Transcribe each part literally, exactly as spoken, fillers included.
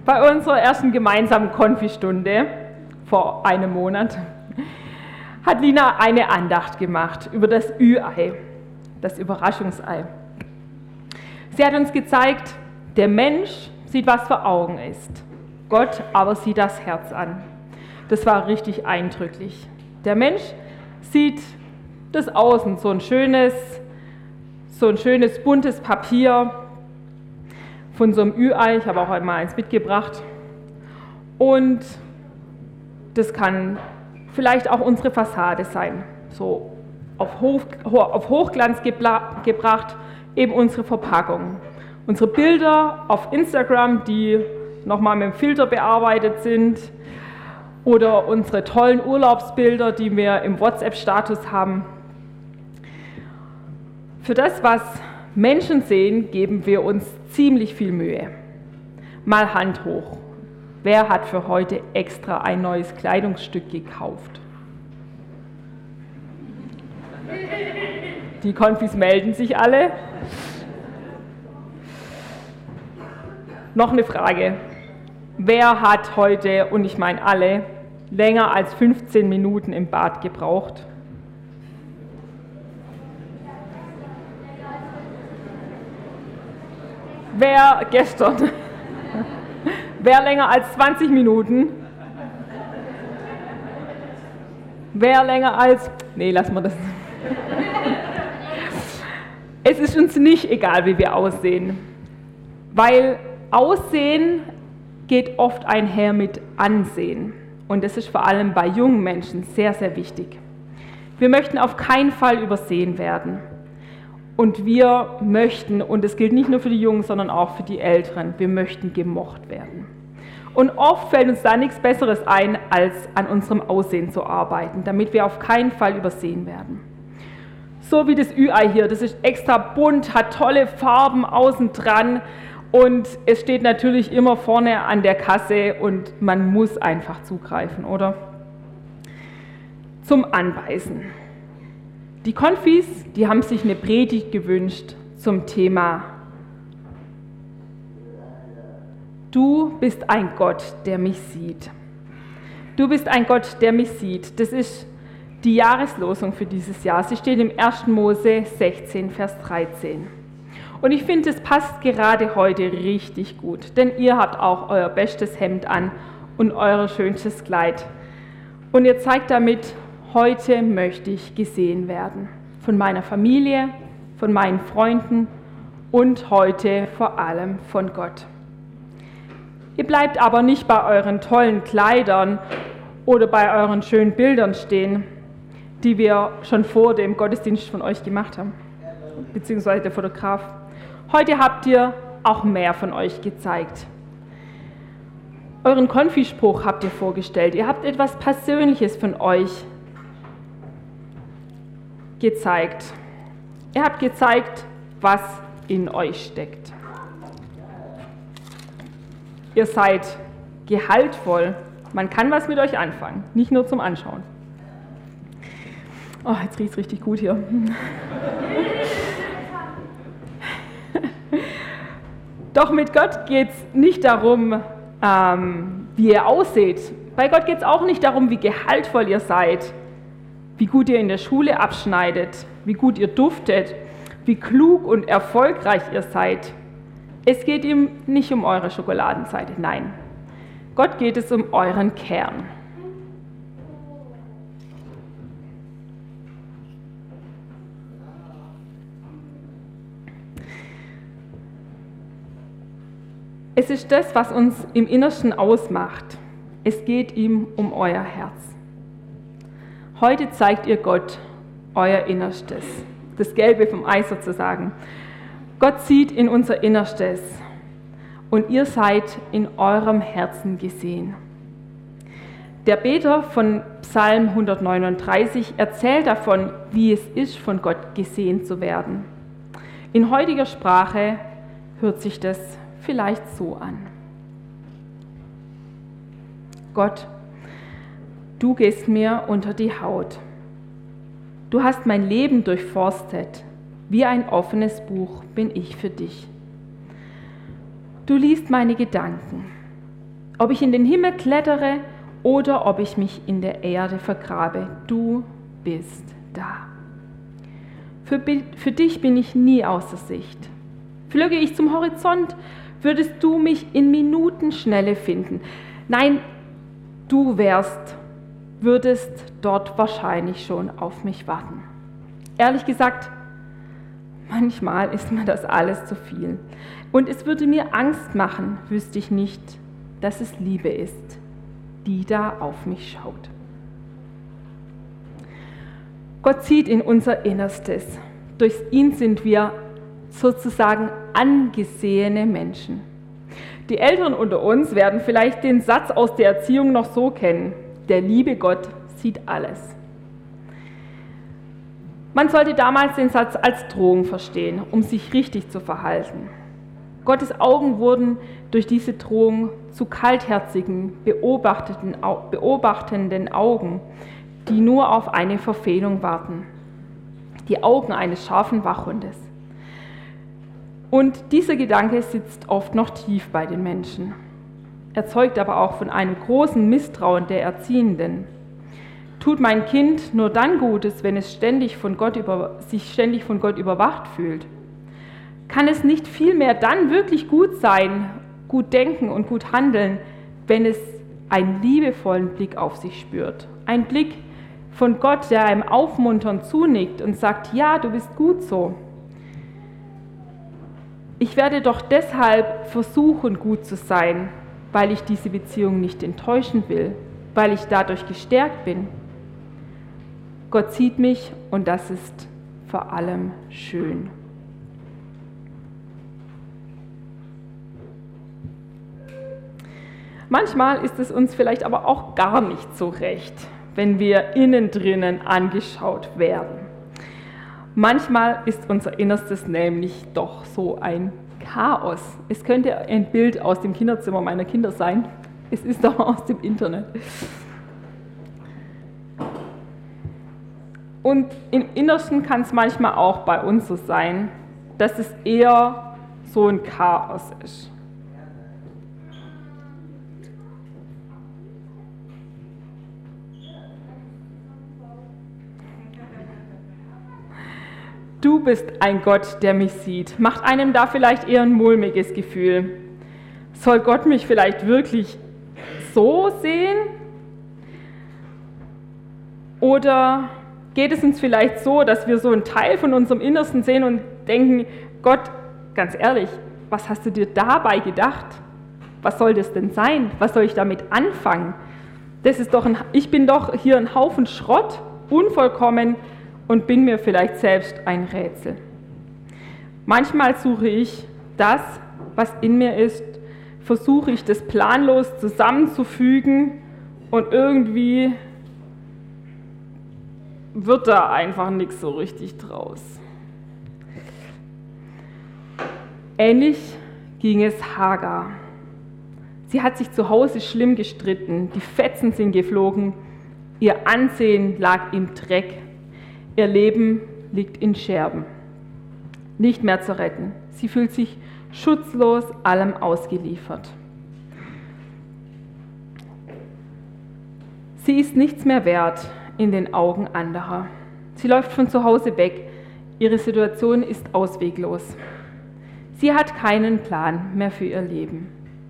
Bei unserer ersten gemeinsamen Konfistunde vor einem Monat hat Lina eine Andacht gemacht über das Ü-Ei, das Überraschungsei. Sie hat uns gezeigt, der Mensch sieht, was vor Augen ist. Gott aber sieht das Herz an. Das war richtig eindrücklich. Der Mensch sieht das Außen, so ein schönes, so ein schönes buntes Papier von so einem Ü-Ei. Ich habe auch einmal eins mitgebracht. Und das kann vielleicht auch unsere Fassade sein, so auf, Hoch, auf Hochglanz gebla, gebracht, eben unsere Verpackung. Unsere Bilder auf Instagram, die nochmal mit dem Filter bearbeitet sind, oder unsere tollen Urlaubsbilder, die wir im WhatsApp-Status haben. Für das, was Menschen sehen, geben wir uns ziemlich viel Mühe. Mal Hand hoch. Wer hat für heute extra ein neues Kleidungsstück gekauft? Die Konfis melden sich alle. Noch eine Frage. Wer hat heute, und ich meine alle, länger als fünfzehn Minuten im Bad gebraucht? Wer gestern? Wer länger als zwanzig Minuten? Wer länger als... Nee, lassen wir das. Es ist uns nicht egal, wie wir aussehen, weil Aussehen geht oft einher mit Ansehen. Und das ist vor allem bei jungen Menschen sehr, sehr wichtig. Wir möchten auf keinen Fall übersehen werden. Und wir möchten, und das gilt nicht nur für die Jungen, sondern auch für die Älteren, wir möchten gemocht werden. Und oft fällt uns da nichts Besseres ein, als an unserem Aussehen zu arbeiten, damit wir auf keinen Fall übersehen werden. So wie das Ü-Ei hier, das ist extra bunt, hat tolle Farben außen dran und es steht natürlich immer vorne an der Kasse und man muss einfach zugreifen, oder? Zum Anbeißen. Die Konfis, die haben sich eine Predigt gewünscht zum Thema Du bist ein Gott, der mich sieht. Du bist ein Gott, der mich sieht. Das ist die Jahreslosung für dieses Jahr. Sie steht im ersten Mose sechzehn, Vers dreizehn. Und ich finde, es passt gerade heute richtig gut, denn ihr habt auch euer bestes Hemd an und euer schönstes Kleid. Und ihr zeigt damit, heute möchte ich gesehen werden. Von meiner Familie, von meinen Freunden und heute vor allem von Gott. Ihr bleibt aber nicht bei euren tollen Kleidern oder bei euren schönen Bildern stehen, die wir schon vor dem Gottesdienst von euch gemacht haben, beziehungsweise der Fotograf. Heute habt ihr auch mehr von euch gezeigt. Euren Konfispruch habt ihr vorgestellt. Ihr habt etwas Persönliches von euch gezeigt. Ihr habt gezeigt, was in euch steckt. Ihr seid gehaltvoll. Man kann was mit euch anfangen, nicht nur zum Anschauen. Oh, jetzt riecht es richtig gut hier. Doch mit Gott geht es nicht darum, ähm, wie ihr ausseht. Bei Gott geht es auch nicht darum, wie gehaltvoll ihr seid, wie gut ihr in der Schule abschneidet, wie gut ihr duftet, wie klug und erfolgreich ihr seid. Es geht ihm nicht um eure Schokoladenseite, nein. Gott geht es um euren Kern. Es ist das, was uns im Innersten ausmacht. Es geht ihm um euer Herz. Heute zeigt ihr Gott euer Innerstes, das Gelbe vom Ei sozusagen. Gott sieht in unser Innerstes und ihr seid in eurem Herzen gesehen. Der Beter von Psalm hundertneununddreißig erzählt davon, wie es ist, von Gott gesehen zu werden. In heutiger Sprache hört sich das vielleicht so an. Gott, du gehst mir unter die Haut. Du hast mein Leben durchforstet. Wie ein offenes Buch bin ich für dich. Du liest meine Gedanken. Ob ich in den Himmel klettere oder ob ich mich in der Erde vergrabe, du bist da. Für, für dich bin ich nie außer Sicht. Flöge ich zum Horizont, würdest du mich in Minutenschnelle finden. Nein, du wärst, würdest dort wahrscheinlich schon auf mich warten. Ehrlich gesagt, manchmal ist mir das alles zu viel. Und es würde mir Angst machen, wüsste ich nicht, dass es Liebe ist, die da auf mich schaut. Gott sieht in unser Innerstes. Durch ihn sind wir sozusagen angesehene Menschen. Die Älteren unter uns werden vielleicht den Satz aus der Erziehung noch so kennen: Der liebe Gott sieht alles. Man sollte damals den Satz als Drohung verstehen, um sich richtig zu verhalten. Gottes Augen wurden durch diese Drohung zu kaltherzigen, beobachtenden Augen, die nur auf eine Verfehlung warten. Die Augen eines scharfen Wachhundes. Und dieser Gedanke sitzt oft noch tief bei den Menschen. Er zeugt aber auch von einem großen Misstrauen der Erziehenden. Tut mein Kind nur dann Gutes, wenn es ständig von Gott über, sich ständig von Gott überwacht fühlt? Kann es nicht vielmehr dann wirklich gut sein, gut denken und gut handeln, wenn es einen liebevollen Blick auf sich spürt? Ein Blick von Gott, der einem aufmunternd zunickt und sagt: Ja, du bist gut so. Ich werde doch deshalb versuchen, gut zu sein, weil ich diese Beziehung nicht enttäuschen will, weil ich dadurch gestärkt bin. Gott sieht mich und das ist vor allem schön. Manchmal ist es uns vielleicht aber auch gar nicht so recht, wenn wir innen drinnen angeschaut werden. Manchmal ist unser Innerstes nämlich doch so ein Chaos. Es könnte ein Bild aus dem Kinderzimmer meiner Kinder sein. Es ist aber aus dem Internet. Und im Innersten kann es manchmal auch bei uns so sein, dass es eher so ein Chaos ist. Du bist ein Gott, der mich sieht. Macht einem da vielleicht eher ein mulmiges Gefühl. Soll Gott mich vielleicht wirklich so sehen? Oder geht es uns vielleicht so, dass wir so einen Teil von unserem Innersten sehen und denken: Gott, ganz ehrlich, was hast du dir dabei gedacht? Was soll das denn sein? Was soll ich damit anfangen? Das ist doch ein, ich bin doch hier ein Haufen Schrott, unvollkommen, und bin mir vielleicht selbst ein Rätsel. Manchmal suche ich das, was in mir ist, versuche ich das planlos zusammenzufügen und irgendwie wird da einfach nichts so richtig draus. Ähnlich ging es Hagar. Sie hat sich zu Hause schlimm gestritten, die Fetzen sind geflogen, ihr Ansehen lag im Dreck. Ihr Leben liegt in Scherben, nicht mehr zu retten. Sie fühlt sich schutzlos allem ausgeliefert. Sie ist nichts mehr wert in den Augen anderer. Sie läuft von zu Hause weg. Ihre Situation ist ausweglos. Sie hat keinen Plan mehr für ihr Leben.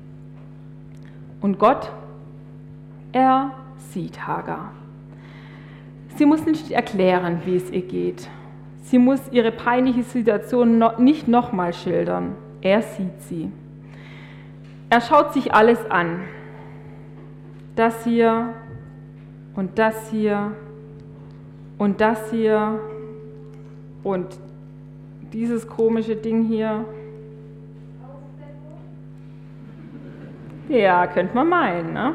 Und Gott, er sieht Hagar. Sie muss nicht erklären, wie es ihr geht. Sie muss ihre peinliche Situation nicht nochmal schildern. Er sieht sie. Er schaut sich alles an. Das hier und das hier und das hier und dieses komische Ding hier. Ja, könnte man meinen, ne?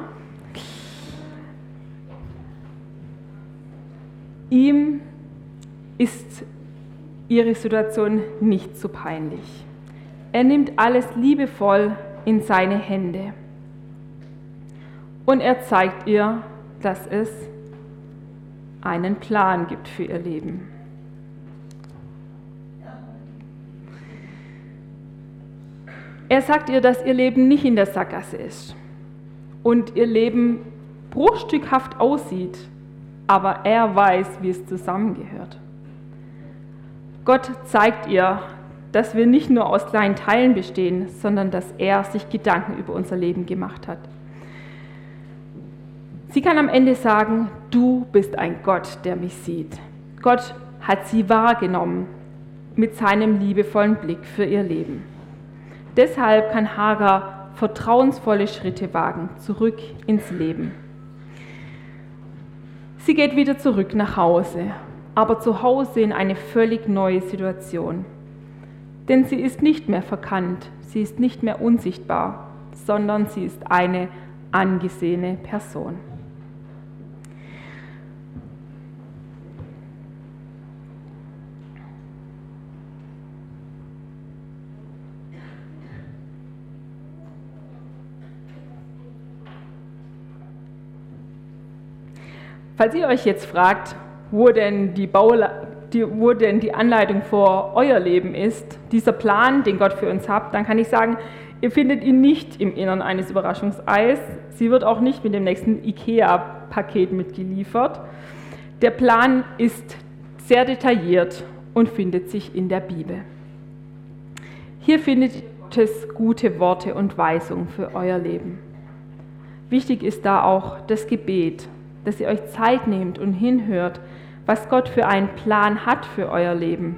Ihm ist ihre Situation nicht so peinlich. Er nimmt alles liebevoll in seine Hände. Und er zeigt ihr, dass es einen Plan gibt für ihr Leben. Er sagt ihr, dass ihr Leben nicht in der Sackgasse ist. und ihr Leben bruchstückhaft aussieht, aber er weiß, wie es zusammengehört. Gott zeigt ihr, dass wir nicht nur aus kleinen Teilen bestehen, sondern dass er sich Gedanken über unser Leben gemacht hat. Sie kann am Ende sagen, du bist ein Gott, der mich sieht. Gott hat sie wahrgenommen mit seinem liebevollen Blick für ihr Leben. Deshalb kann Hagar vertrauensvolle Schritte wagen, zurück ins Leben. Sie geht wieder zurück nach Hause, aber zu Hause in eine völlig neue Situation. Denn sie ist nicht mehr verkannt, sie ist nicht mehr unsichtbar, sondern sie ist eine angesehene Person. Falls ihr euch jetzt fragt, wo denn die, Baula, die, wo denn die Anleitung für euer Leben ist, dieser Plan, den Gott für uns hat, dann kann ich sagen, ihr findet ihn nicht im Innern eines Überraschungseis. Sie wird auch nicht mit dem nächsten IKEA-Paket mitgeliefert. Der Plan ist sehr detailliert und findet sich in der Bibel. Hier findet es gute Worte und Weisungen für euer Leben. Wichtig ist da auch das Gebet, dass ihr euch Zeit nehmt und hinhört, was Gott für einen Plan hat für euer Leben.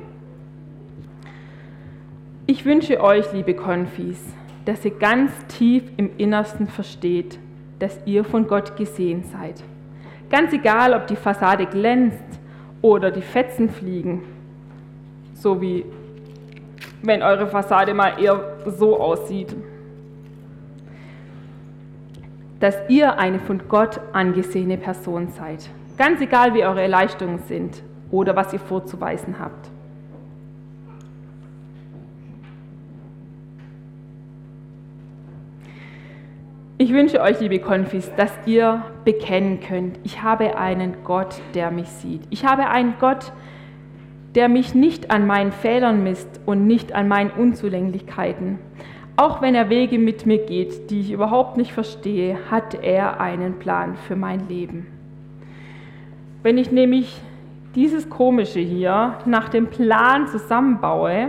Ich wünsche euch, liebe Konfis, dass ihr ganz tief im Innersten versteht, dass ihr von Gott gesehen seid. Ganz egal, ob die Fassade glänzt oder die Fetzen fliegen, so wie wenn eure Fassade mal eher so aussieht. Dass ihr eine von Gott angesehene Person seid. Ganz egal, wie eure Leistungen sind oder was ihr vorzuweisen habt. Ich wünsche euch, liebe Konfis, dass ihr bekennen könnt, ich habe einen Gott, der mich sieht. Ich habe einen Gott, der mich nicht an meinen Fehlern misst und nicht an meinen Unzulänglichkeiten. Auch wenn er Wege mit mir geht, die ich überhaupt nicht verstehe, hat er einen Plan für mein Leben. Wenn ich nämlich dieses Komische hier nach dem Plan zusammenbaue,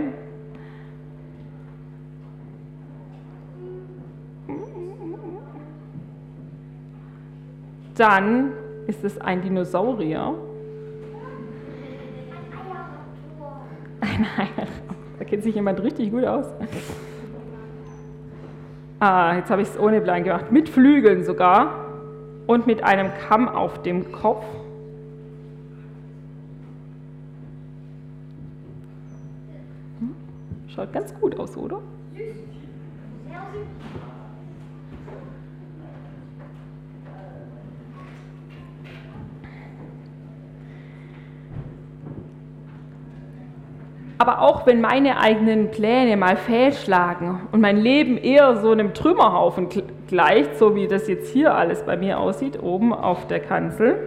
dann ist es ein Dinosaurier. Ein Eierapfel. Da kennt sich jemand richtig gut aus. Ah, jetzt habe ich es ohne Bein gemacht. Mit Flügeln sogar und mit einem Kamm auf dem Kopf. Hm? Schaut ganz gut aus, oder? Aber auch wenn meine eigenen Pläne mal fehlschlagen und mein Leben eher so einem Trümmerhaufen gleicht, so wie das jetzt hier alles bei mir aussieht, oben auf der Kanzel,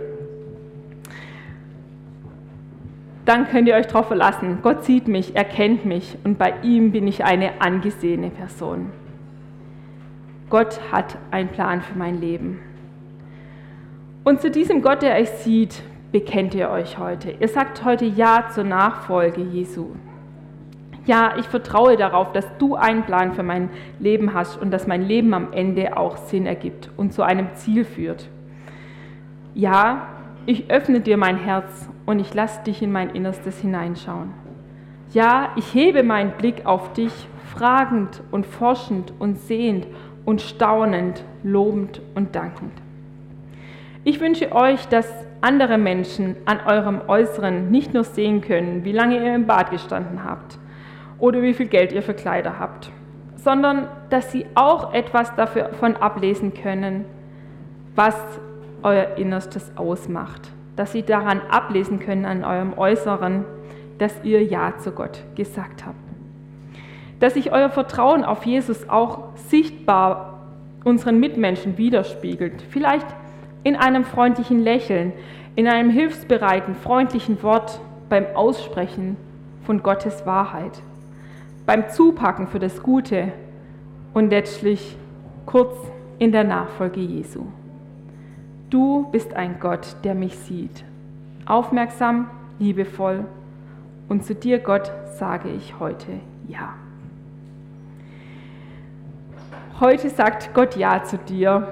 dann könnt ihr euch darauf verlassen. Gott sieht mich, er kennt mich und bei ihm bin ich eine angesehene Person. Gott hat einen Plan für mein Leben. Und zu diesem Gott, der euch sieht, bekennt ihr euch heute. Ihr sagt heute Ja zur Nachfolge Jesu. Ja, ich vertraue darauf, dass du einen Plan für mein Leben hast und dass mein Leben am Ende auch Sinn ergibt und zu einem Ziel führt. Ja, ich öffne dir mein Herz und ich lasse dich in mein Innerstes hineinschauen. Ja, ich hebe meinen Blick auf dich, fragend und forschend und sehend und staunend, lobend und dankend. Ich wünsche euch, dass andere Menschen an eurem Äußeren nicht nur sehen können, wie lange ihr im Bad gestanden habt oder wie viel Geld ihr für Kleider habt, sondern dass sie auch etwas davon ablesen können, was euer Innerstes ausmacht. Dass sie daran ablesen können an eurem Äußeren, dass ihr Ja zu Gott gesagt habt. Dass sich euer Vertrauen auf Jesus auch sichtbar unseren Mitmenschen widerspiegelt. Vielleicht in einem freundlichen Lächeln, in einem hilfsbereiten, freundlichen Wort, beim Aussprechen von Gottes Wahrheit, beim Zupacken für das Gute und letztlich kurz in der Nachfolge Jesu. Du bist ein Gott, der mich sieht, aufmerksam, liebevoll, und zu dir, Gott, sage ich heute Ja. Heute sagt Gott Ja zu dir.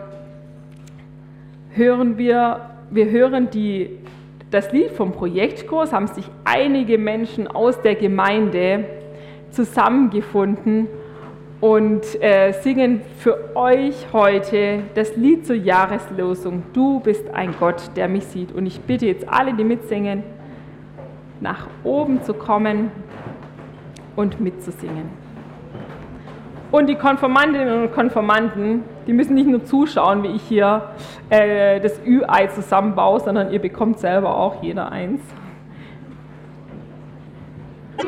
Hören wir, wir hören die, das Lied vom Projektkurs, haben sich einige Menschen aus der Gemeinde zusammengefunden und äh, singen für euch heute das Lied zur Jahreslosung. Du bist ein Gott, der mich sieht. Und ich bitte jetzt alle, die mitsingen, nach oben zu kommen und mitzusingen. Und die Konfirmandinnen und Konfirmanden, die müssen nicht nur zuschauen, wie ich hier äh, das Ü-Ei zusammenbaue, sondern ihr bekommt selber auch jeder eins.